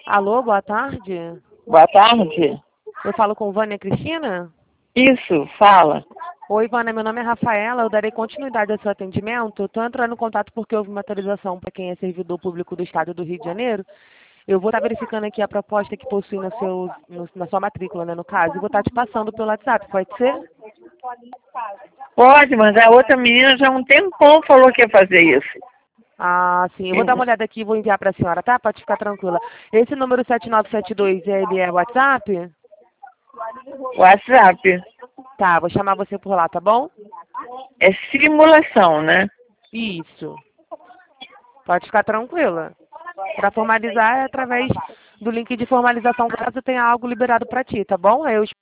Alô, boa tarde. Boa tarde. Eu falo com Vânia Cristina? Isso, fala. Oi, Vânia, meu nome é Rafaela, eu darei continuidade ao seu atendimento. Estou entrando em contato porque houve uma atualização para quem é servidor público do Estado do Rio de Janeiro. Eu vou estar verificando aqui a proposta que possui na sua matrícula, né, no caso, e vou estar te passando pelo WhatsApp, pode ser? Pode, mas a outra menina já há um tempão falou que ia fazer isso. Ah, sim, eu vou dar uma olhada aqui e vou enviar para a senhora, tá? Pode ficar tranquila. Esse número 7972, ele é WhatsApp? WhatsApp. Tá, vou chamar você por lá, tá bom? É simulação, né? Isso. Pode ficar tranquila. Para formalizar é através do link de formalização, caso tenha algo liberado para ti, tá bom? Aí eu